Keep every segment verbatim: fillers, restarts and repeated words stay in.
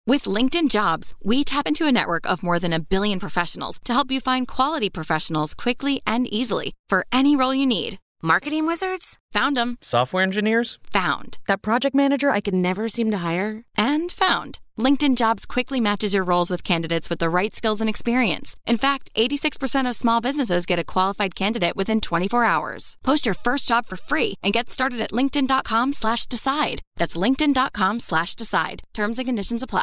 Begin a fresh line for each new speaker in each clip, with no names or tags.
With LinkedIn Jobs, we tap into a network of more than a billion professionals to help you find quality professionals quickly and easily for any role you need. Marketing wizards? Found them.
Software engineers?
Found. That project manager I could never seem to hire? And found. LinkedIn Jobs quickly matches your roles with candidates with the right skills and experience. In fact, eighty-six percent of small businesses get a qualified candidate within twenty-four hours. Post your first job for free and get started at linkedin.com slash decide. That's linkedin.com slash decide. Terms and conditions apply.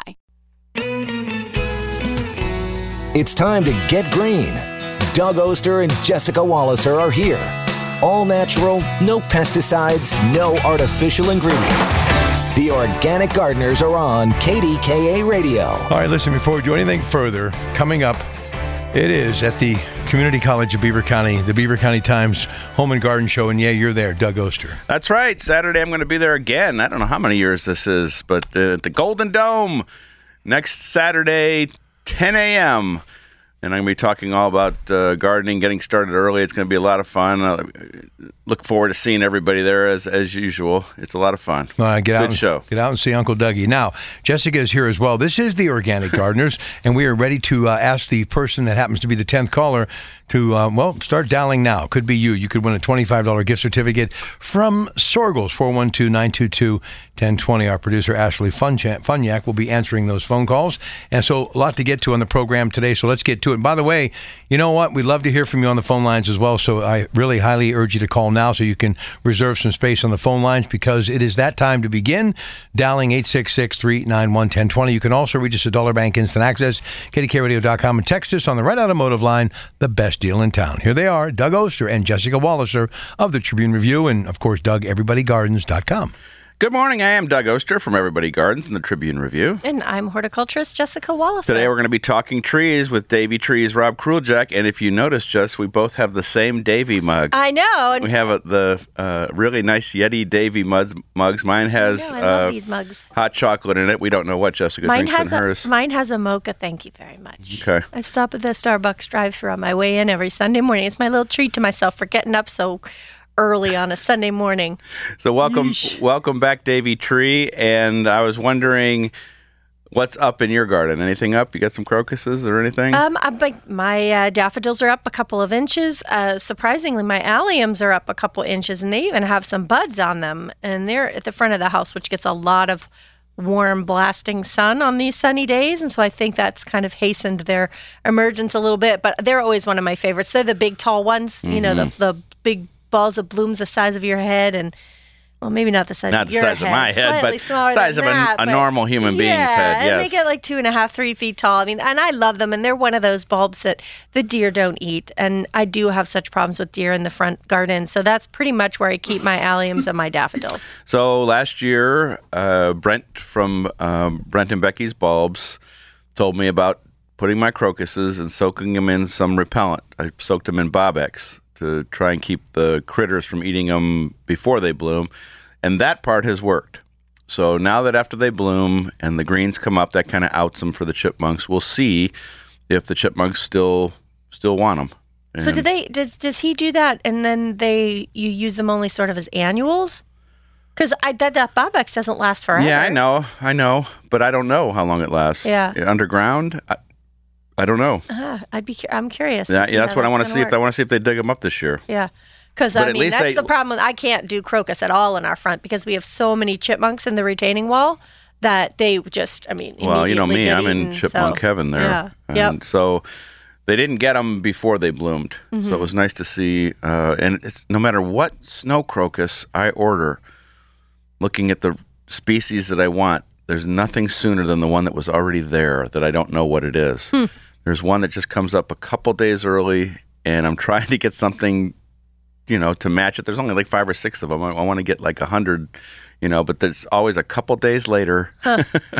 It's time to get green. Doug Oster and Jessica Walliser are here. All natural, no pesticides, no artificial ingredients. The Organic Gardeners are on K D K A Radio.
All right, listen, before we do anything further, coming up, it is at the Community College of Beaver County, the Beaver County Times Home and Garden Show, and yeah, you're there, Doug Oster.
That's right. Saturday I'm going to be there again. I don't know how many years this is, but uh, the Golden Dome next Saturday, ten a.m., and I'm going to be talking all about uh, gardening, getting started early. It's going to be a lot of fun. I look forward to seeing everybody there as as usual. It's a lot of fun.
Uh, get out
Good
and,
show.
Get out and see Uncle Dougie. Now, Jessica is here as well. This is the Organic Gardeners, and we are ready to uh, ask the person that happens to be the tenth caller to, uh, well, start dialing now. Could be you. You could win a twenty-five dollars gift certificate from Sorgles, four one two, nine two two, one oh two oh. Our producer, Ashley Funyak, will be answering those phone calls. And so a lot to get to on the program today, so let's get to it. And by the way, you know what? We'd love to hear from you on the phone lines as well, so I really highly urge you to call now so you can reserve some space on the phone lines, because it is that time to begin dialing eight six six, three eight nine, one oh two oh. You can also reach us at Dollar Bank Instant Access, K D K radio dot com, and text us on the Right Automotive line, the best deal in town. Here they are, Doug Oster and Jessica Walliser of the Tribune Review, and of course, Doug Everybody Gardens dot com.
Good morning. I am Doug Oster from Everybody Gardens and the Tribune Review.
And I'm horticulturist Jessica Walliser.
Today we're going to be talking trees with Davy Trees Rob Kruljack. And if you notice, Jess, we both have the same Davy mug.
I know.
We have a, the uh, really nice Yeti Davy mugs. mugs. Mine has
I, know, I love
uh,
these mugs.
hot chocolate in it. We don't know what Jessica
mine
thinks
has
in
a,
hers.
Mine has a mocha, thank you very much.
Okay.
I stop at the Starbucks drive-thru on my way in every Sunday morning. It's my little treat to myself for getting up so early on a Sunday morning.
So welcome
Yeesh.
welcome back, Davy Tree. And I was wondering, what's up in your garden? Anything up? You got some crocuses or anything?
Um, I, my my uh, daffodils are up a couple of inches. Uh, surprisingly, my alliums are up a couple inches, and they even have some buds on them. And they're at the front of the house, which gets a lot of warm, blasting sun on these sunny days. And so I think that's kind of hastened their emergence a little bit. But they're always one of my favorites. They're the big, tall ones, mm-hmm. you know, the the big balls of blooms the size of your head, and well, maybe not the size
not
of your
head. Not the size of my head, but size of
that,
a, a normal human
yeah,
being's head, yes.
And they get like two and a half, three feet tall. I mean, and I love them, and they're one of those bulbs that the deer don't eat, and I do have such problems with deer in the front garden, so that's pretty much where I keep my alliums and my daffodils.
So last year, uh, Brent from um, Brent and Becky's Bulbs told me about putting my crocuses and soaking them in some repellent. I soaked them in Bob-X to try and keep the critters from eating them before they bloom. And that part has worked. So now that after they bloom and the greens come up, that kind of outs them for the chipmunks. We'll see if the chipmunks still still want them. And
so do they? Does does he do that, and then they you use them only sort of as annuals? Because that that Bob-X doesn't last forever.
Yeah, I know, I know, but I don't know how long it lasts.
Yeah,
underground. I, I don't know.
Uh, I'd be. I'm curious.
Yeah, yeah that's what I want to see. If I want to see if they dig them up this year.
Yeah, because I mean that's they, the problem. I can't do crocus at all in our front because we have so many chipmunks in the retaining wall that they just. I mean,
well, you know me. I'm
eaten,
in chipmunk
so,
heaven there.
Yeah.
And
yep.
So they didn't get them before they bloomed. Mm-hmm. So it was nice to see. Uh, and it's no matter what snow crocus I order, looking at the species that I want, there's nothing sooner than the one that was already there that I don't know what it is. Hmm. There's one that just comes up a couple days early, and I'm trying to get something, you know, to match it. There's only like five or six of them. I, I want to get like a hundred, you know, but there's always a couple days later huh.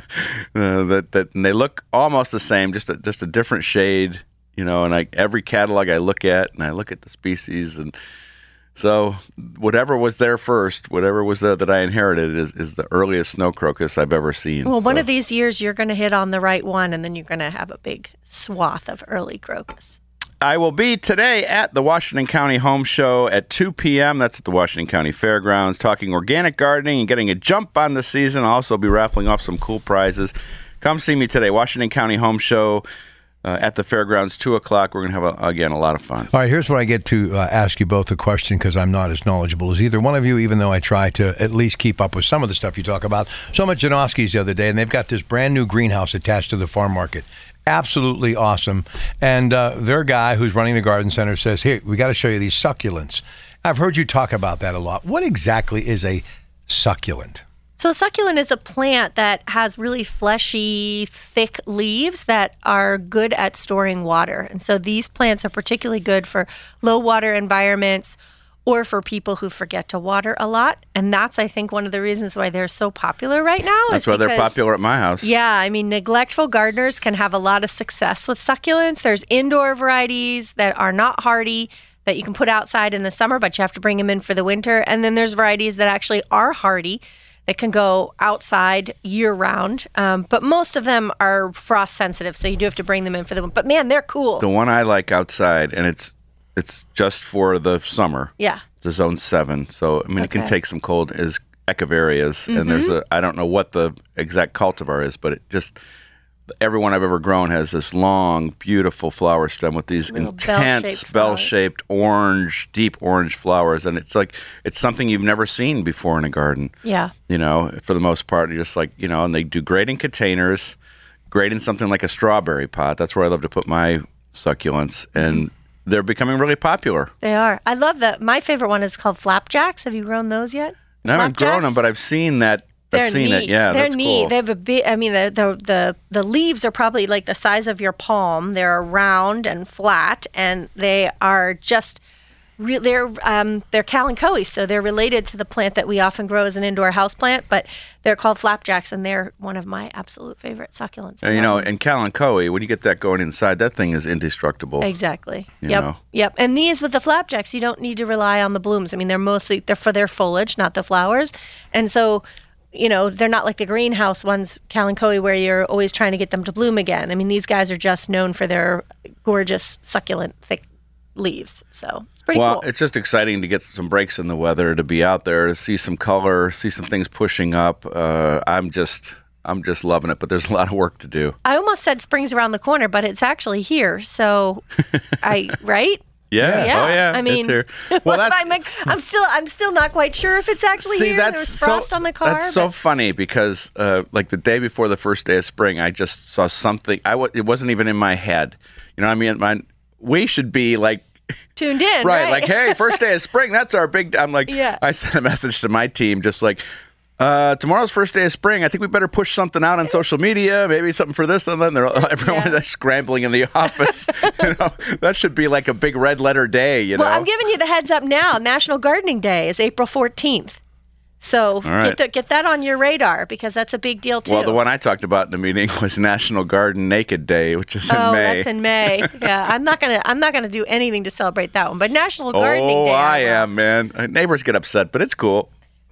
uh, that that and they look almost the same, just a, just a different shade, you know. And I every catalog I look at, and I look at the species, and so whatever was there first, whatever was there that I inherited is, is the earliest snow crocus I've ever seen.
Well,
so.
one of these years you're going to hit on the right one, and then you're going to have a big swath of early crocus.
I will be today at the Washington County Home Show at two p.m. That's at the Washington County Fairgrounds, talking organic gardening and getting a jump on the season. I'll also be raffling off some cool prizes. come see me today. Washington County Home Show uh, at the fairgrounds, two o'clock. We're going to have, a, again, a lot of fun.
All right, here's where I get to uh, ask you both a question because I'm not as knowledgeable as either one of you, even though I try to at least keep up with some of the stuff you talk about. So I'm at Janoski's the other day, and they've got this brand new greenhouse attached to the farm market. Absolutely awesome. And uh, their guy who's running the garden center says, here, we got to show you these succulents. I've heard you talk about that a lot. What exactly is a succulent?
So a succulent is a plant that has really fleshy, thick leaves that are good at storing water. And so these plants are particularly good for low water environments or for people who forget to water a lot. And that's, I think, one of the reasons why they're so popular right now.
That's why they're popular at my house.
Yeah, I mean, neglectful gardeners can have a lot of success with succulents. There's indoor varieties that are not hardy that you can put outside in the summer, but you have to bring them in for the winter. And then there's varieties that actually are hardy that can go outside year-round, um, but most of them are frost-sensitive, so you do have to bring them in for the winter. But man, they're cool.
The one I like outside, and it's it's just for the summer.
Yeah.
It's a zone seven, so I mean, it can
Okay.
take some cold. Is Echeverias,
Mm-hmm.
and there's a I don't know what the exact cultivar is, but it just everyone I've ever grown has this long, beautiful flower stem with these
Little
intense,
bell-shaped
bell-shaped, orange, deep orange flowers, and it's like it's something you've never seen before in a garden.
Yeah.
You know, for the most part, you're just like, you know, and they do great in containers, great in something like a strawberry pot. That's where I love to put my succulents, and they're becoming really popular.
They are. I love that. My favorite one is called flapjacks. Have you grown those yet?
And I haven't grown them,
Flapjacks?
but I've seen that.
They're
I've seen
neat.
it. Yeah,
they're
that's
neat.
cool.
They have a big. I mean, the, the the the leaves are probably like the size of your palm. They're round and flat, and they are just. Re- they're um, they're kalanchoe, so they're related to the plant that we often grow as an indoor house plant, but they're called flapjacks, and they're one of my absolute favorite succulents.
And, you know, and kalanchoe, when you get that going inside, that thing is indestructible.
Exactly.
You
Yep.
know.
Yep. And these with the flapjacks, you don't need to rely on the blooms. I mean, they're mostly they're for their foliage, not the flowers, and so. You know, they're not like the greenhouse ones, kalanchoe, where you're always trying to get them to bloom again. I mean, these guys are just known for their gorgeous, succulent, thick leaves. So it's pretty
well,
cool.
it's just exciting to get some breaks in the weather, to be out there, to see some color, see some things pushing up. Uh, I'm just, I'm just loving it. But there's a lot of work to do.
I almost said spring's around the corner, but it's actually here. So, I right.
Yeah.
Yeah.
Oh, yeah.
I mean,
it's here.
Well,
Well, that's
I'm, like, I'm still, I'm still not quite sure if it's actually
see,
here.
that's
There's frost
so,
on the car.
That's so
but-
funny because, uh, like the day before the first day of spring, I just saw something. I w- it wasn't even in my head. You know what I mean? My, we should be like.
tuned in,
Right,
right?
like, hey, first day of spring, that's our big. I'm like,
Yeah.
I sent a message to my team, just like, uh, tomorrow's first day of spring. I think we better push something out on social media, maybe something for this and then. They're everyone's
Yeah.
scrambling in the office. You know, that should be like a big red letter day. You
Well,
know,
I'm giving you the heads up now. National Gardening Day is April fourteenth. So
right.
get, the, get that on your radar because that's a big deal too.
well, the one I talked about in the meeting was National Garden Naked Day, which is in
oh,
May.
that's in May. Yeah, I'm not gonna I'm not gonna do anything to celebrate that one. But National Gardening
oh,
Day,
I
will.
am, man. Uh, Neighbors get upset, but it's cool.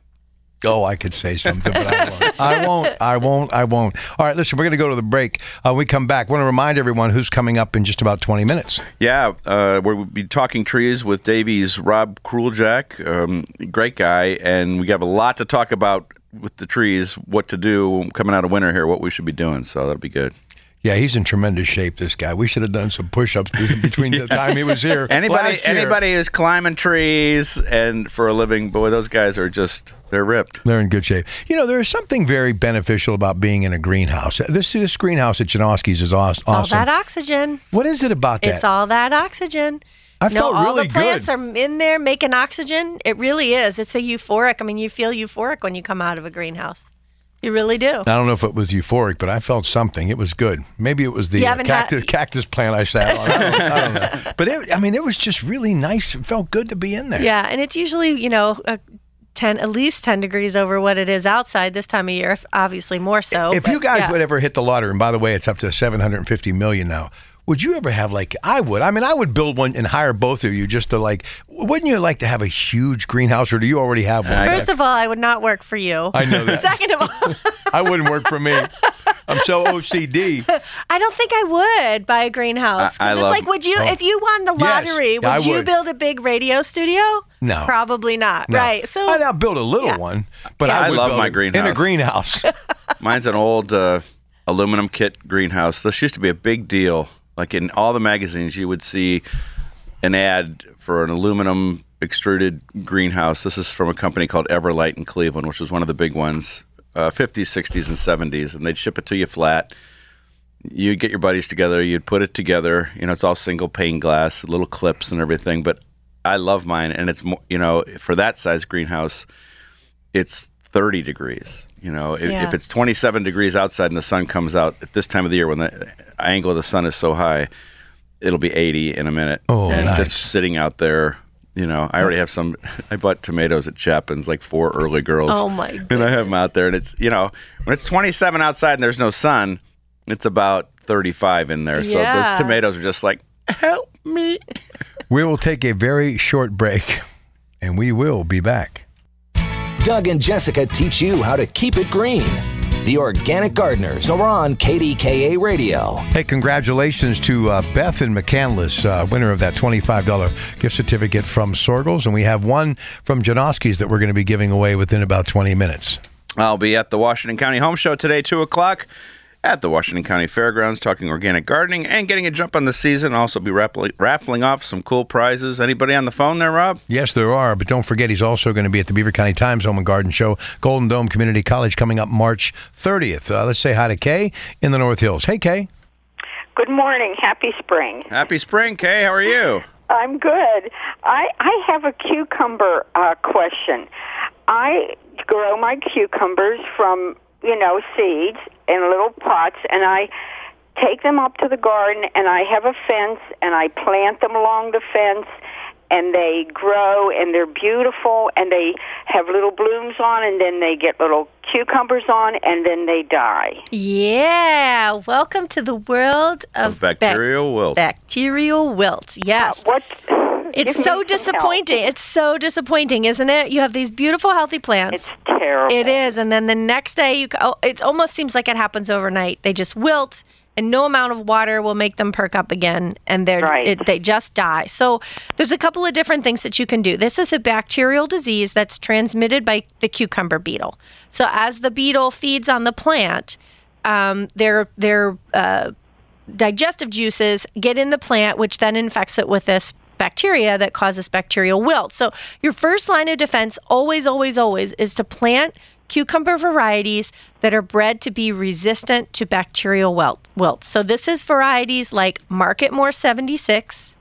Oh, I could say something, but I won't. I won't. I won't. I won't. All right, listen, we're going to go to the break. Uh, when we come back, I want to remind everyone who's coming up in just about twenty minutes.
Yeah, uh, we'll be talking trees with Davies Rob Kruljak, um, great guy, and we have a lot to talk about with the trees, what to do coming out of winter here, what we should be doing, so that'll be good.
Yeah, he's in tremendous shape, this guy. We should have done some push-ups between the time he was here.
Anybody
last year.
anybody who's climbing trees and for a living, boy, those guys are just, they're ripped.
They're in good shape. You know, there's something very beneficial about being in a greenhouse. This, this greenhouse at Janoski's is aw-
It's
awesome.
all that oxygen.
What is it about that?
It's all that oxygen.
I
no,
felt
all
really
the plants
good.
are in there making oxygen. It really is. It's a euphoric. I mean, you feel euphoric when you come out of a greenhouse. You really do.
I don't know if it was euphoric, but I felt something. It was good. Maybe it was the
You
uh,
haven't had-
cactus, cactus plant I sat on. I don't, I don't know. But it, I mean, it was just really nice. It felt good to be in there.
Yeah, and it's usually, you know, a ten at least ten degrees over what it is outside this time of year, if- obviously more so.
If
but
you guys
yeah.
would ever hit the lottery, and by the way, it's up to seven hundred fifty million now. Would you ever have like I would? I mean, I would build one and hire both of you just to like. Wouldn't you like to have a huge greenhouse, or do you already have one?
First of all, I would not work for you.
I know that.
Second of all,
I wouldn't work for me. I'm so O C D.
I don't think I would buy a greenhouse. 'Cause
I- I
it's
love-
like, would you,
Oh.
if you won the
Yes,
lottery,
I
would you
would.
build a big radio studio?
No.
Probably not.
No.
Right. So
I'd build a little
Yeah.
one, but
Yeah.
I,
I
would
love
build
my
it in a
greenhouse.
greenhouse.
Mine's an old uh, aluminum kit greenhouse. This used to be a big deal. Like in all the magazines, you would see an ad for an aluminum extruded greenhouse. This is from a company called Everlight in Cleveland, which was one of the big ones, uh, fifties, sixties, and seventies. And they'd ship it to you flat. You'd get your buddies together. You'd put it together. You know, it's all single pane glass, little clips and everything. But I love mine. And it's, mo- you know, for that size greenhouse, it's thirty degrees. You know, if,
Yeah.
if it's twenty-seven degrees outside and the sun comes out at this time of the year when the angle of the sun is so high, it'll be eighty in a minute.
Oh,
and
nice.
just sitting out there, you know, I already have some, I bought tomatoes at Chapin's, like four early girls.
Oh, my
And I have them out there, and it's, you know, when it's twenty-seven outside and there's no sun, it's about thirty-five in there. So
Yeah.
those tomatoes are just like, help me.
We will take a very short break, and we will be back.
Doug and Jessica teach you how to keep it green. The Organic Gardeners are on K D K A Radio.
Hey, congratulations to uh, Beth in McCandless, uh, winner of that twenty-five dollars gift certificate from Sorgels. And we have one from Janoski's that we're going to be giving away within about twenty minutes.
I'll be at the Washington County Home Show today, two o'clock, at the Washington County Fairgrounds, talking organic gardening and getting a jump on the season. I'll also be raffling, raffling off some cool prizes. Anybody on the phone there, Rob?
Yes, there are, but don't forget he's also going to be at the Beaver County Times Home and Garden Show, Golden Dome Community College, coming up March thirtieth. Uh, let's say hi to Kay in the North Hills. Hey, Kay.
Good morning. Happy spring.
Happy spring, Kay. How are you?
I'm good. I, I have a cucumber uh, question. I grow my cucumbers from, you know, seeds in little pots, and I take them up to the garden, and I have a fence, and I plant them along the fence, and they grow, and they're beautiful, and they have little blooms on, and then they get little cucumbers on, and then they die.
Yeah. Welcome to the world of,
Of bacterial
bac-
wilt.
Bacterial wilt. Yes.
What?
It's
give me
so
some
disappointing.
help.
It's so disappointing, isn't it? You have these beautiful, healthy plants.
It's terrible.
It is, and then the next day, you oh, it almost seems like it happens overnight. They just wilt, and no amount of water will make them perk up again, and they're
Right.
it, they just die. So there's a couple of different things that you can do. This is a bacterial disease that's transmitted by the cucumber beetle. So as the beetle feeds on the plant, um, their their uh, digestive juices get in the plant, which then infects it with this bacteria that causes bacterial wilt. So your first line of defense always, always, always is to plant cucumber varieties that are bred to be resistant to bacterial wilt. wilt. So this is varieties like Market More seventy-six,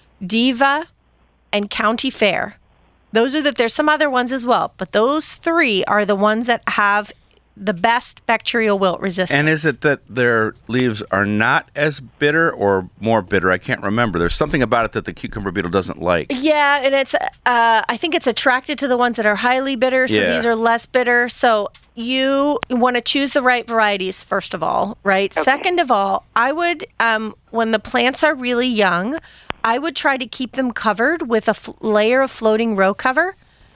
Diva, and County Fair. Those are the, there's some other ones as well, but those three are the ones that have the best bacterial wilt resistance.
And is it that their leaves are not as bitter or more bitter? I can't remember. There's something about it that the cucumber beetle doesn't like.
Yeah, and it's uh, I think it's attracted to the ones that are highly bitter, so
Yeah.
these are less bitter. So you want to choose the right varieties first of all, right? Second of all, I would um, when the plants are really young, I would try to keep them covered with a f- layer of floating row cover.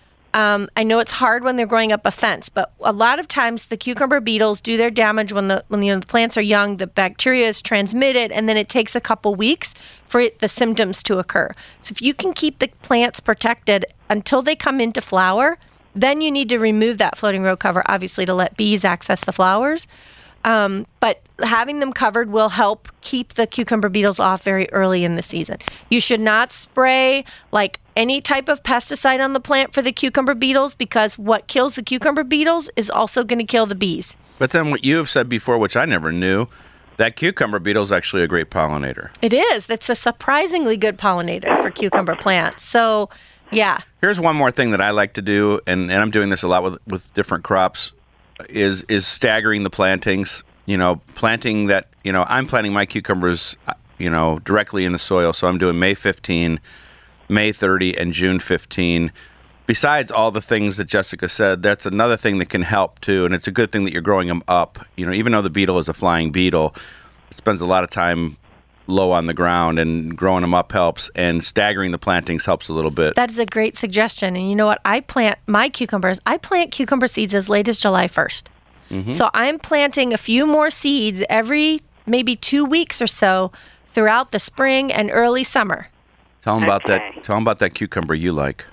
Um, I know it's hard when they're growing up a fence, but a lot of times the cucumber beetles do their damage when the when you know, the plants are young. The bacteria is transmitted, and then it takes a couple weeks for it, the symptoms to occur. So if you can keep the plants protected until they come into flower, then you need to remove that floating row cover, obviously, to let bees access the flowers. Um, but having them covered will help keep the cucumber beetles off very early in the season. You should not spray like any type of pesticide on the plant for the cucumber beetles, because what kills the cucumber beetles is also going to kill the bees.
But then what you have said before, which I never knew, that cucumber beetle is actually a great pollinator.
It is. It's a surprisingly good pollinator for cucumber plants. So, yeah.
Here's one more thing that I like to do, and, and I'm doing this a lot with, with different crops, is is staggering the plantings. You know, planting that, you know, I'm planting my cucumbers, you know, directly in the soil. So I'm doing May fifteenth, May thirtieth, and June fifteenth. Besides all the things that Jessica said, that's another thing that can help too. And it's a good thing that you're growing them up. You know, even though the beetle is a flying beetle, it spends a lot of time low on the ground, and growing them up helps, and staggering the plantings helps a little bit.
That is a great suggestion. And you know what? I plant my cucumbers. I plant cucumber seeds as late as July first. Mm-hmm. So I'm planting a few more seeds every maybe two weeks or so throughout the spring and early summer.
Tell them about
Okay.
that. Tell them about that cucumber you like.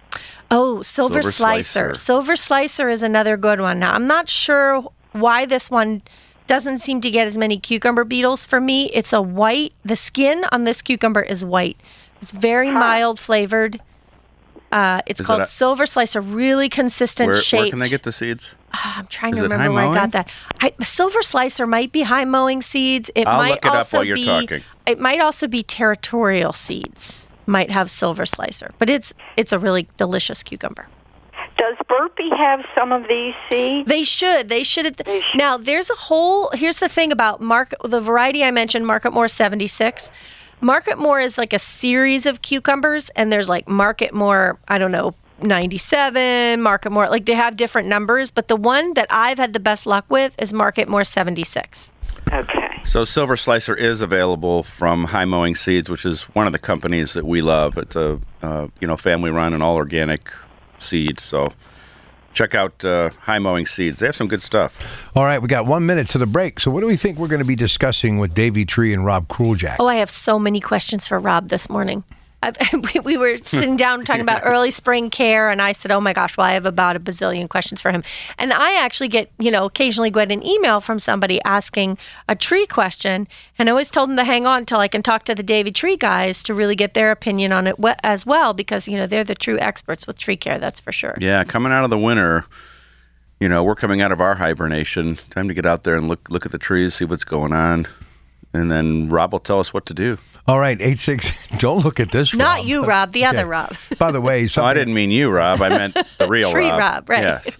Oh, silver,
Silver
slicer.
slicer.
Silver slicer is another good one. Now, I'm not sure why this one doesn't seem to get as many cucumber beetles. For me, it's a white. The skin on this cucumber is white. It's very mild flavored. Uh, it's
Is
called
it a-
Silver Slicer. Really consistent
Where,
shape.
where can I get the seeds?
I'm trying
Is
to
it
remember
high
where I
mowing?
got that. I, Silver Slicer might be high mowing seeds. It
I'll
might
look it up
also
while you're
be.
talking.
It might also be Territorial Seeds. Might have Silver Slicer, but it's it's a really delicious cucumber.
Does Burpee have some of these seeds?
They should. They should.
They should.
Now, there's a whole. Here's the thing about Market. The variety I mentioned, Market More seventy-six. Market More is like a series of cucumbers, and there's like Market More. I don't know. ninety-seven, Market More, like they have different numbers, but the one that I've had the best luck with is Market More seventy-six.
Okay.
So Silver Slicer is available from High Mowing Seeds, which is one of the companies that we love. It's a uh, you know family-run and all organic seed. So check out uh, High Mowing Seeds. They have some good stuff.
All right, we got one minute to the break. So what do we think we're going to be discussing with Davey Tree and Rob Kruljack?
Oh, I have so many questions for Rob this morning. I've, we, we were sitting down talking about early spring care, and I said, oh my gosh, well, I have about a bazillion questions for him. And I actually get, you know, occasionally get an email from somebody asking a tree question, and I always told them to hang on until I can talk to the Davey Tree guys to really get their opinion on it we- as well, because, you know, they're the true experts with tree care, that's for sure.
Yeah, coming out of the winter, you know, we're coming out of our hibernation. Time to get out there and look look at the trees, see what's going on, and then Rob will tell us what to do.
All right, eight six. Don't look at this,
Not
Rob.
you, Rob, the
Okay.
other Rob.
By the way,
No,
something,
I didn't mean you, Rob. I meant the real
Tree
Rob.
Rob, right.
Yes.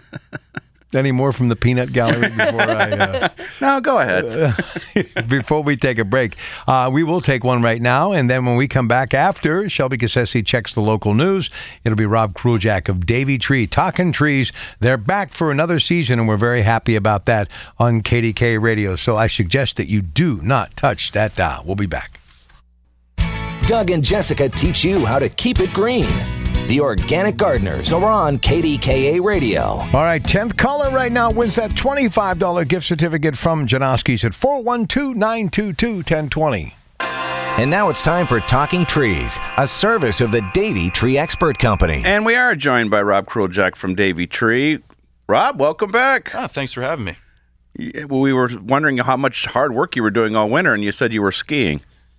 any more from the peanut gallery before I... Uh,
No, go ahead.
Before we take a break, uh, we will take one right now, and then when we come back after, Shelby Cassesi checks the local news. It'll be Rob Kruljack of Davey Tree, Talking Trees. They're back for another season, and we're very happy about that on K D K Radio. So I suggest that you do not touch that dial. We'll be back.
Doug and Jessica teach you how to keep it green. The Organic Gardeners are on K D K A Radio.
All right, tenth caller right now wins that twenty-five dollars gift certificate from Janoski's at four one two, nine two two, one zero two zero.
And now it's time for Talking Trees, a service of the Davey Tree Expert Company.
And we are joined by Rob Kruljack from Davey Tree. Rob, welcome back.
Oh, thanks for having me.
Yeah, well, we were wondering how much hard work you were doing all winter, and you said you were skiing.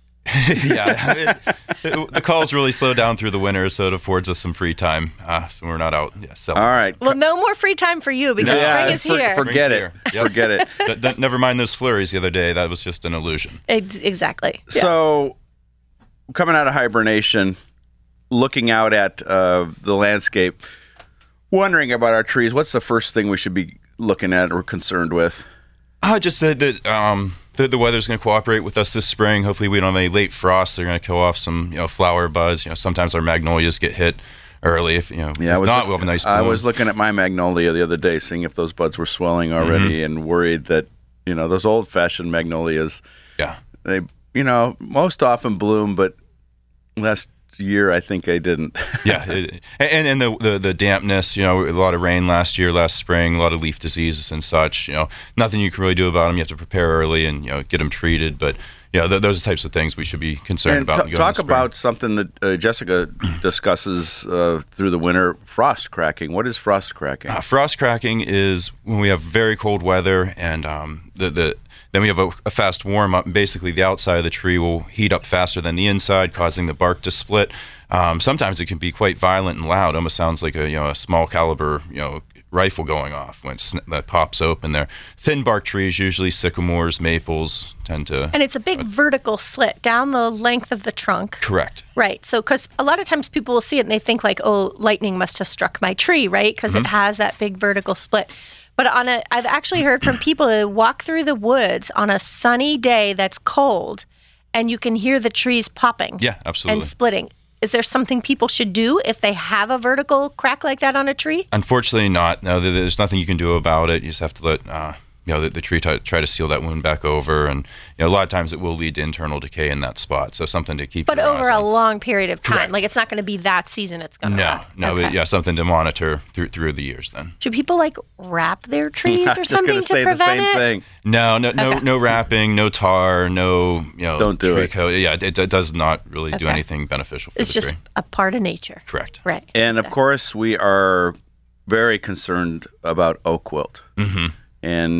yeah, it, it, the calls really slow down through the winter, so it affords us some free time. Uh, so we're not out yeah, selling.
All right.
Well, no more free time for you because
Yeah,
spring is
for-
here.
Forget
Spring's
it.
here. Yep.
Forget it.
D- d- never mind those flurries the other day. That was just an illusion.
Ex- exactly. Yeah.
So, coming out of hibernation, looking out at uh, the landscape, wondering about our trees, what's the first thing we should be looking at or concerned with?
I just said that um, the, the weather's going to cooperate with us this spring. Hopefully, we don't have any late frosts. They're going to kill off some, you know, flower buds. You know, sometimes our magnolias get hit early. If you know,
Yeah, I
if
was
not,
look-
we'll have a nice bloom.
I was looking at my magnolia the other day, seeing if those buds were swelling already,
Mm-hmm.
and worried that, you know, those old-fashioned magnolias,
yeah.
they, you know, most often bloom, but last year I think I didn't.
yeah, it, and and the, the the dampness, you know, a lot of rain last year, last spring, a lot of leaf diseases and such. You know, nothing you can really do about them. You have to prepare early and you know get them treated. But you know, th- those are the types of things we should be concerned
And
about.
t-
going
talk
into spring.
about something that uh, Jessica discusses uh, through the winter: frost cracking. What is frost cracking?
Uh, frost cracking is when we have very cold weather and um, the the then we have a, a fast warm up. And basically, the outside of the tree will heat up faster than the inside, causing the bark to split. Um, sometimes it can be quite violent and loud. Almost sounds like a you know a small caliber you know rifle going off when it's, that pops open. There, thin bark trees, usually sycamores, maples, tend to.
And it's a big vertical slit down the length of the trunk.
Correct.
Right. So, because a lot of times people will see it and they think like, oh, lightning must have struck my tree, right? Because
Mm-hmm.
it has that big vertical split. But on a, I've actually heard from people that walk through the woods on a sunny day that's cold, and you can hear the trees popping.
Yeah, absolutely.
And splitting. Is there something people should do if they have a vertical crack like that on a tree?
Unfortunately, not. No, there- there's nothing you can do about it. You just have to let uh, you know the, the tree t- try to seal that wound back over, and you know a lot of times it will lead to internal decay in that spot. So something to keep.
But
your
over
eyes
a
on.
long period of time.
Correct.
Like it's not going to be that season it's going to
No,
run.
no,
Okay.
but yeah, something to monitor through through the years. Then.
Should people like wrap their trees
I
or
was just
something
going
to
to say the
prevent
same
it?
thing.
No, no, no,
Okay.
no wrapping, no tar, no you know.
Don't do
tree
it.
coat. Yeah, it, it does not really do
Okay.
anything beneficial for
It's
the
just
tree.
a part of nature.
Correct.
Right.
And of course, we are very concerned about oak wilt.
Mm-hmm.
And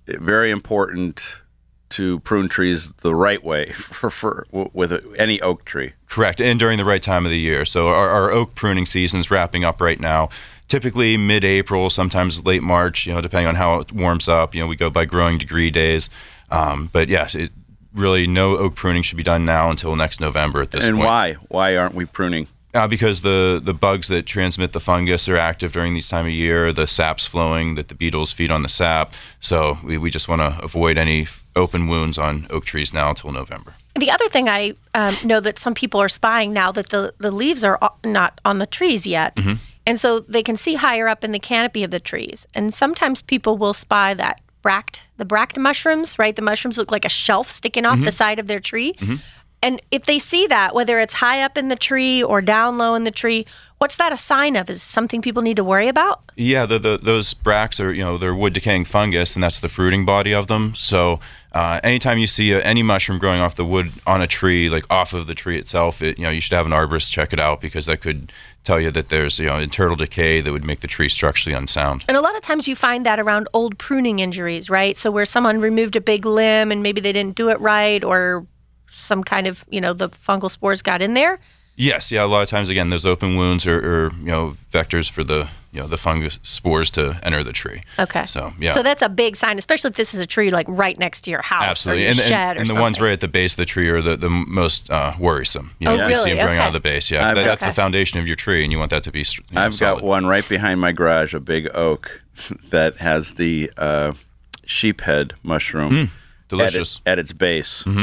very important to prune trees the right way for, for with any oak tree.
Correct, and during the right time of the year. So our, our oak pruning season is wrapping up right now. Typically mid-April, sometimes late March, you know, depending on how it warms up. You know, we go by growing degree days. Um, but yes, it, really no oak pruning should be done now until next November at this
and
point.
And why? Why aren't we pruning?
Uh, because the, the bugs that transmit the fungus are active during these time of year. The sap's flowing, that the beetles feed on the sap. So we, we just want to avoid any open wounds on oak trees now until November.
The other thing I um, know that some people are spying now that the, the leaves are not on the trees yet. Mm-hmm. And so they can see higher up in the canopy of the trees. And sometimes people will spy that bract, the bract mushrooms, right? The mushrooms look like a shelf sticking off mm-hmm. the side of their tree. Mm-hmm. And if they see that, whether it's high up in the tree or down low in the tree, what's that a sign of? Is it something people need to worry about?
Yeah, the, the, those bracts are, you know, they're wood decaying fungus, and that's the fruiting body of them. So uh, anytime you see a, any mushroom growing off the wood on a tree, like off of the tree itself, it, you know, you should have an arborist check it out, because that could tell you that there's, you know, internal decay that would make the tree structurally unsound.
And a lot of times you find that around old pruning injuries, right? So where someone removed a big limb and maybe they didn't do it right, or some kind of, you know, the fungal spores got in there?
Yes, yeah, a lot of times, again, those open wounds are, are, you know, vectors for the, you know, the fungus spores to enter the tree.
Okay.
So, yeah.
So that's a big sign, especially if this is a tree, like, right next to your house.
Absolutely.
Or your
and,
shed
and,
or
and
something.
the ones right at the base of the tree are the, the most uh, worrisome. You know,
oh,
you
really?
see them growing
okay.
out of the base, yeah. That, that's
okay.
the foundation of your tree, and you want that to be, you know,
I've
solid.
got one right behind my garage, a big oak, that has the uh, sheephead mushroom
Mm, delicious.
At, it, at its base.
Mm-hmm.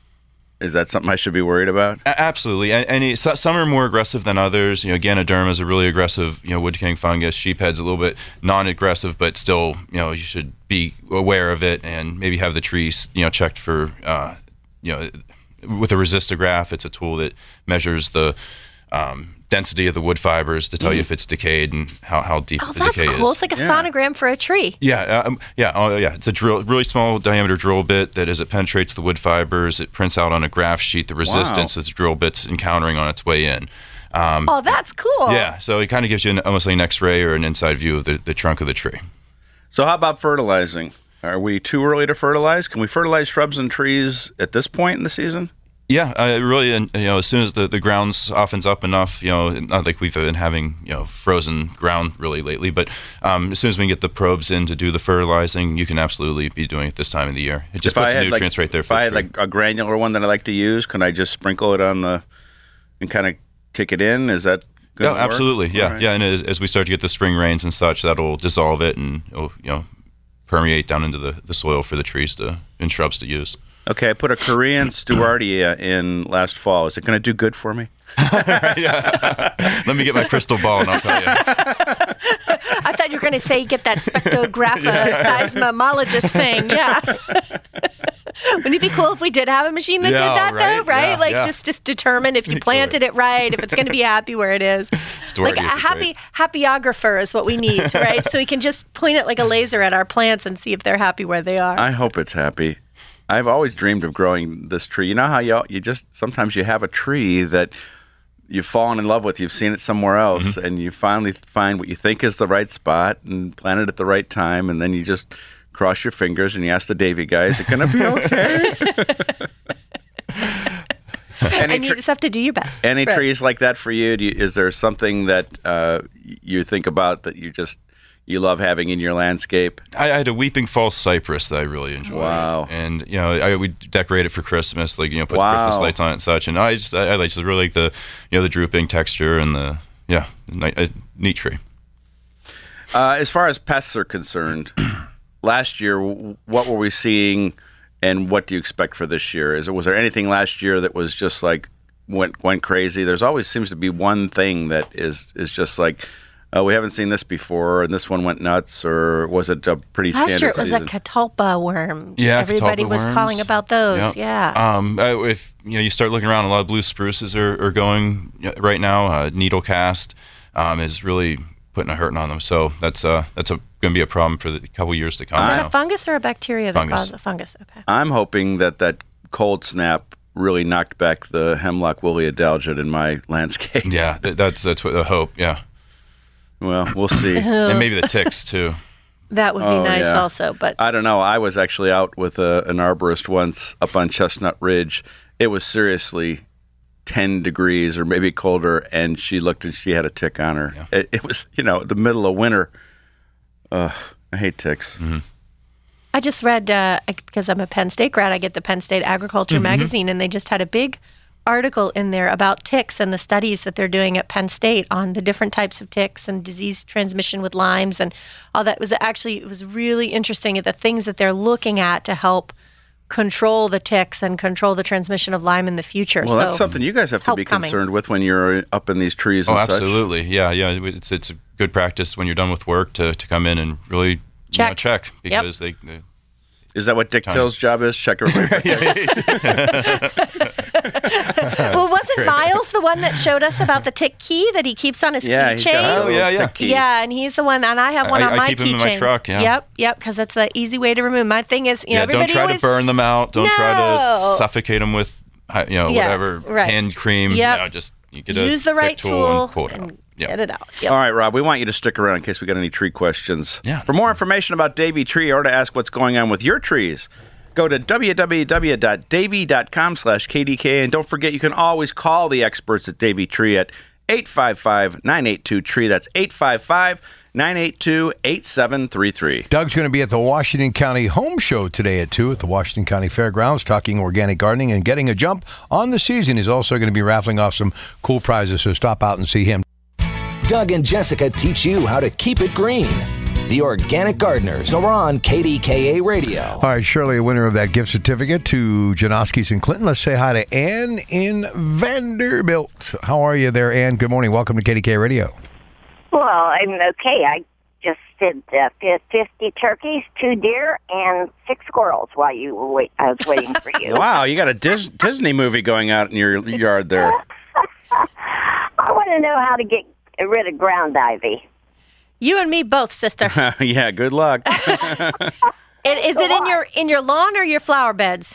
Is that something I should be worried about?
A- absolutely. And, and it, so, some are more aggressive than others. You know, Ganoderma is a really aggressive, you know, wood decaying fungus. Sheephead's a little bit non-aggressive, but still, you know, you should be aware of it and maybe have the trees, you know, checked for, uh, you know, with a resistograph. It's a tool that measures the um, density of the wood fibers to tell mm. you if it's decayed and how, how deep
oh,
the decay
that's cool.
is.
It's like a
yeah.
sonogram for a tree.
Yeah, um, yeah, oh, yeah. It's a drill, really small diameter drill bit that, as it penetrates the wood fibers, it prints out on a graph sheet the resistance
wow.
that the drill bit's encountering on its way in. Um,
oh, that's cool.
Yeah, so it kind of gives you an, almost like an X-ray or an inside view of the, the trunk of the tree.
So how about fertilizing? Are we too early to fertilize? Can we fertilize shrubs and trees at this point in the season?
Yeah, uh, really, you know, as soon as the, the ground softens up enough, you know, not like we've been having, you know, frozen ground really lately, but um, as soon as we can get the probes in to do the fertilizing, you can absolutely be doing it this time of the year. It just
if
puts the
like,
nutrients right there
if
for
I
the
had
tree.
like a granular one that I like to use, can I just sprinkle it on the, and kind of kick it in? Is that good?
Yeah, absolutely, yeah,
right.
yeah, and as, as we start to get the spring rains and such, that'll dissolve it and it'll, you know, permeate down into the, the soil for the trees to and shrubs to use.
Okay, I put a Korean Stewardia in last fall. Is it going to do good for me?
Yeah. Let me get my crystal ball and I'll tell you.
I thought you were going to say get that spectrograph yeah. seismologist thing. Yeah. Wouldn't it be cool if we did have a machine that
yeah,
did that,
right?
though, right?
Yeah,
like,
yeah.
just just determine if you planted it right, if it's going to be happy where it is.
Story
like a
is
happy
great.
happyographer is what we need, right? So we can just point it like a laser at our plants and see if they're happy where they are.
I hope it's happy. I've always dreamed of growing this tree. You know how you you just sometimes you have a tree that you've fallen in love with, you've seen it somewhere else, mm-hmm. and you finally find what you think is the right spot and plant it at the right time, and then you just cross your fingers and you ask the Davy guy, is it going to be okay? any
and you
tre-
just have to do your best.
Any
right.
trees like that for you? Do you? Is there something that uh, you think about that you just you love having in your landscape?
I, I had a weeping false cypress that I really enjoyed.
Wow!
And you know, I would decorate it for Christmas, like you know, put
wow.
Christmas lights on it and such. And I just, I, I just really like the, you know, the drooping texture and the, yeah, a neat tree.
Uh, as far as pests are concerned, last year, what were we seeing, and what do you expect for this year? Is it was there anything last year that was just like went went crazy? There's always seems to be one thing that is is just like, oh, we haven't seen this before, and this one went nuts, or was it a pretty
last
standard
year? It was
season?
a catalpa worm.
Yeah,
everybody
catalpa
was
worms.
calling about those.
Yep.
Yeah.
Um, uh, if you know, you start looking around, a lot of blue spruces are, are going right now. Uh, needle cast um, is really putting a hurting on them. So that's uh that's a going to be a problem for the couple years to come.
Is that
now.
a fungus or a bacteria that
Fungus.
causes a fungus? Okay.
I'm hoping that that cold snap really knocked back the hemlock woolly adelgid in my landscape.
Yeah, th- that's that's what the hope. Yeah,
Well, we'll see.
and maybe the ticks too.
That would be
Oh,
nice
yeah.
also. But
I don't know. I was actually out with a, an arborist once up on Chestnut Ridge. It was seriously ten degrees or maybe colder, and she looked and she had a tick on her.
Yeah.
It, it was, you know, the middle of winter. Ugh, I hate ticks.
Mm-hmm.
I just read, uh, I- because I'm a Penn State grad, I get the Penn State Agriculture
Mm-hmm.
magazine, and they just had a big article in there about ticks and the studies that they're doing at Penn State on the different types of ticks and disease transmission with Lyme's and all that. It was actually, it was really interesting at the things that they're looking at to help control the ticks and control the transmission of Lyme in the future.
Well,
so
that's something you guys have
it's
to
help
be
coming.
concerned with when you're up in these trees and
Oh,
such.
absolutely. Yeah, yeah. It's it's a good practice when you're done with work to, to come in and really
Check.
You know, check
Yep.
because they, they
Is that what Dick
Time.
Till's job is? Check everybody.
Well, wasn't Miles the one that showed us about the tick key that he keeps on his
Yeah, he's got a
keychain?
little
Oh, yeah, yeah.
tick key.
Yeah, and he's the one, and I have one
I-
on
I
my
keep him in my
keychain.
truck, yeah.
Yep, yep, because that's the easy way to remove. My thing is, you know,
yeah, don't
everybody
try
always
to burn them out. Don't try
No.
to suffocate them with, uh, you know,
Yeah,
whatever
right.
hand cream.
Yep.
You know, just you get a
use the
tick
right tool
and pull it
and
out. Yeah.
get it out. Yep.
All right, Rob, we want you to stick around in case we got any tree questions.
Yeah.
For more information about Davy Tree or to ask what's going on with your trees, go to w w w dot davy dot com slash k d k. And don't forget, you can always call the experts at Davy Tree at eight five five, nine eight two, tree. That's eight five five, nine eight two, eight seven three three.
Doug's going to be at the Washington County Home Show today at two at the Washington County Fairgrounds, talking organic gardening and getting a jump on the season. He's also going to be raffling off some cool prizes, so stop out and see him.
Doug and Jessica teach you how to keep it green. The Organic Gardeners are on K D K A Radio.
All right, Shirley, a winner of that gift certificate to Janoski's in Clinton. Let's say hi to Ann in Vanderbilt. How are you there, Ann? Good morning. Welcome to K D K Radio.
Well, I'm okay. I just did uh, fifty turkeys, two deer, and six squirrels while you were wait. I was waiting for you.
Wow, you got a Dis- Disney movie going out in your yard there.
I want to know how to get rid of ground ivy.
You and me both, sister.
Yeah, good luck.
And is it in your in your lawn or your flower beds?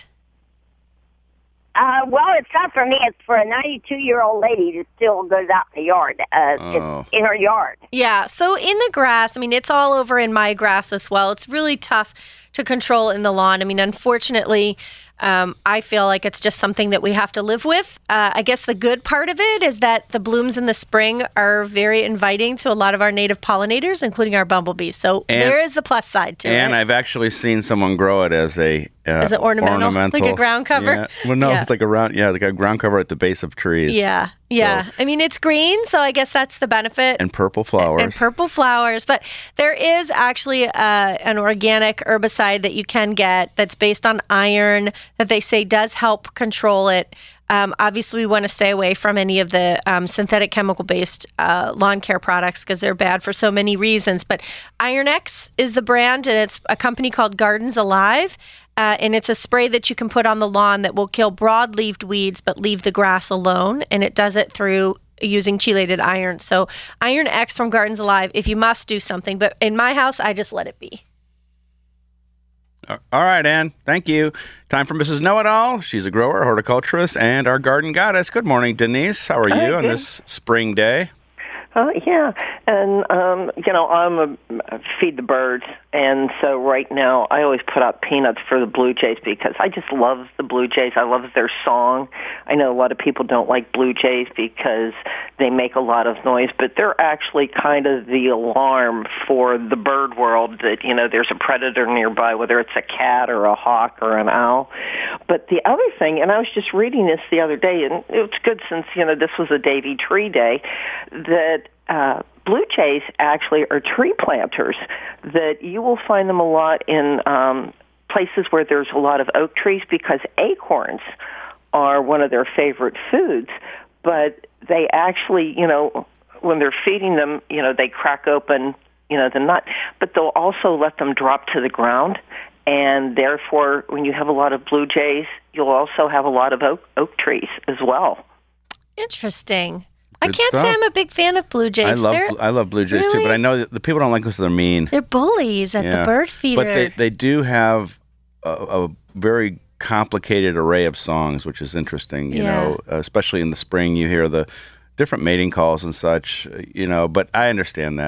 Uh, well, it's not for me. It's for a ninety-two-year-old lady that still goes out in the yard. Uh,
Oh.
It's in her yard.
Yeah, so in the grass, I mean, it's all over in my grass as well. It's really tough to control in the lawn. I mean, unfortunately, um, I feel like it's just something that we have to live with. Uh, I guess the good part of it is that the blooms in the spring are very inviting to a lot of our native pollinators, including our bumblebees. So
And-
there is the plus side to
And
it.
I've actually seen someone grow it as a uh,
As an ornamental? Like a ground cover?
Yeah. Well, no,
Yeah.
it's like a round, yeah, like a ground cover at the base of trees.
Yeah, yeah.
So-
I mean, it's green, so I guess that's the benefit.
And purple flowers.
And purple flowers. But there is actually uh, an organic herbicide that you can get that's based on iron that they say does help control it. Um, obviously, we want to stay away from any of the um, synthetic chemical-based uh, lawn care products because they're bad for so many reasons. But Iron X is the brand, and it's a company called Gardens Alive. Uh, and it's a spray that you can put on the lawn that will kill broad-leaved weeds but leave the grass alone. And it does it through using chelated iron. So Iron X from Gardens Alive, if you must do something. But in my house, I just let it be.
All right, Ann. Thank you. Time for Missus Know-It-All. She's a grower, horticulturist, and our garden goddess. Good morning, Denise. How are you on
good.
this spring day?
Uh, yeah, and um, you know, I'm a, a feed the birds, and so right now I always put out peanuts for the blue jays because I just love the blue jays. I love their song. I know a lot of people don't like blue jays because they make a lot of noise, but they're actually kind of the alarm for the bird world that, you know, there's a predator nearby, whether it's a cat or a hawk or an owl. But the other thing, and I was just reading this the other day, and it's good since, you know, this was a Davy Tree Day, that uh, blue jays actually are tree planters, that you will find them a lot in um, places where there's a lot of oak trees because acorns are one of their favorite foods. But they actually, you know, when they're feeding them, you know, they crack open, you know, the nut, but they'll also let them drop to the ground. And therefore, when you have a lot of blue jays, you'll also have a lot of oak, oak trees as well.
Interesting. I
Good
can't
stuff.
say I'm a big fan of blue jays.
I love
They're,
bl- I love blue jays too,
Really?
but I know that the people don't like us. They're mean.
they're bullies at the bird feeder.
But they, they do have a, a very complicated array of songs, which is interesting, you
Yeah.
know, especially in the spring. You hear the different mating calls and such, you know, but I understand that.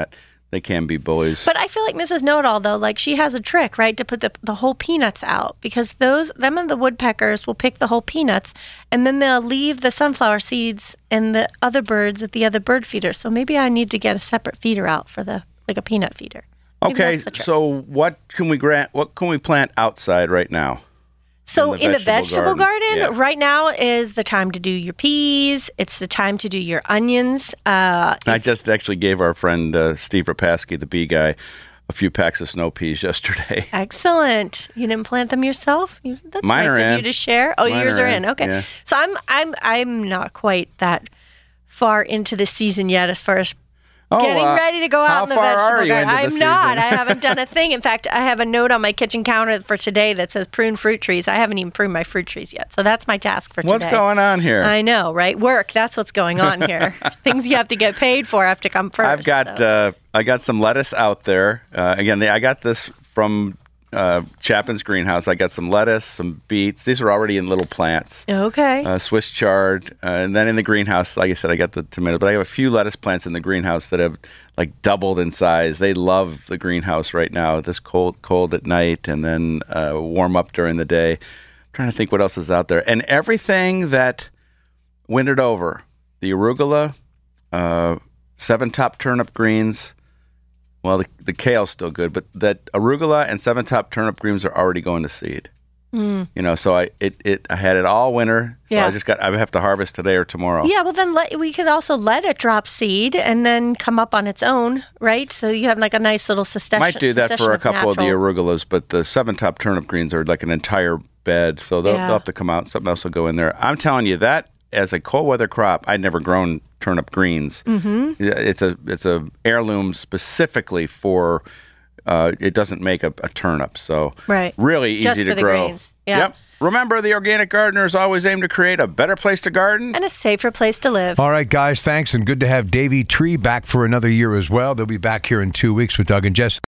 they can be bullies.
But I feel like Missus Know-It-All, though, like she has a trick, right, to put the, the whole peanuts out, because those them and the woodpeckers will pick the whole peanuts, and then they'll leave the sunflower seeds and the other birds at the other bird feeder. So maybe I need to get a separate feeder out for the like a peanut feeder. Maybe
okay,
that's the trick.
so what can we grant? What can we plant outside right now?
So
in the
in the
vegetable
vegetable garden,
garden, yeah.
right now is the time to do your peas. It's the time to do your onions. Uh,
I just actually gave our friend uh, Steve Rapaski, the bee guy, a few packs of snow peas yesterday.
Excellent. You didn't plant them yourself? You, that's
Mine
nice
are
of
in.
you to share. Oh,
Mine
yours
are
are
in,
in. Okay.
yeah.
So I'm I'm I'm not quite that far into the season yet as far as
Oh,
getting
uh,
ready to go out
how
in the
far
vegetable
are you
garden.
into the
I'm
season?
not. I haven't done a thing. In fact, I have a note on my kitchen counter for today that says prune fruit trees. I haven't even pruned my fruit trees yet. So that's my task for
What's
today.
going on here?
I know, right? Work. That's what's going on here. Things you have to get paid for have to come first.
I've got
so.
uh, I got some lettuce out there. Uh, again, they, I got this from uh, Chapin's greenhouse. I got some lettuce, some beets. These are already in little plants.
Okay.
Uh, Swiss chard, uh, and then in the greenhouse, like I said, I got the tomato. But I have a few lettuce plants in the greenhouse that have like doubled in size. They love the greenhouse right now. This cold, cold at night, and then uh, warm up during the day. I'm trying to think what else is out there, and everything that wintered over: the arugula, uh, seven top turnip greens. Well, the, the kale's still good, but that arugula and seven top turnip greens are already going to seed. Mm. You know, so I it, it I had it all winter. So
Yeah.
I just got I have to harvest today or tomorrow.
Yeah, well, then let, we could also let it drop seed and then come up on its own, right? So you have like a nice little succession.
Might do that for
succession
a couple of the
natural-
arugulas, but the seven top turnip greens are like an entire bed, so they'll,
Yeah.
they'll have to come out. Something else will go in there. I'm telling you that as a cold weather crop, I'd never grown turnip greens. Mm-hmm. It's a it's a heirloom specifically for. Uh, it doesn't make a, a turnip, so
Right.
really easy
Just
to
for the
grow.
greens. Yeah.
Yep. Remember, the organic gardeners always aim to create a better place to garden.
And a safer place to live.
All right, guys, thanks, and good to have Davey Tree back for another year as well. They'll be back here in two weeks with Doug and Jessica.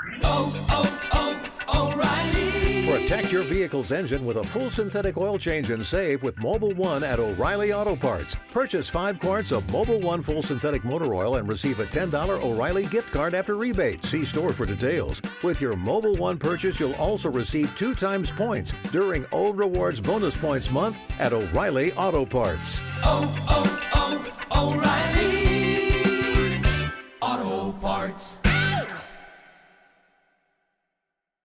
Protect your vehicle's engine with a full synthetic oil change and save with Mobile One at O'Reilly Auto Parts. Purchase five quarts of Mobile One full synthetic motor oil and receive a ten dollars O'Reilly gift card after rebate. See store for details. With your Mobile One purchase, you'll also receive two times points during O Rewards Bonus Points Month at O'Reilly Auto Parts.
Oh, oh, oh, O'Reilly Auto Parts.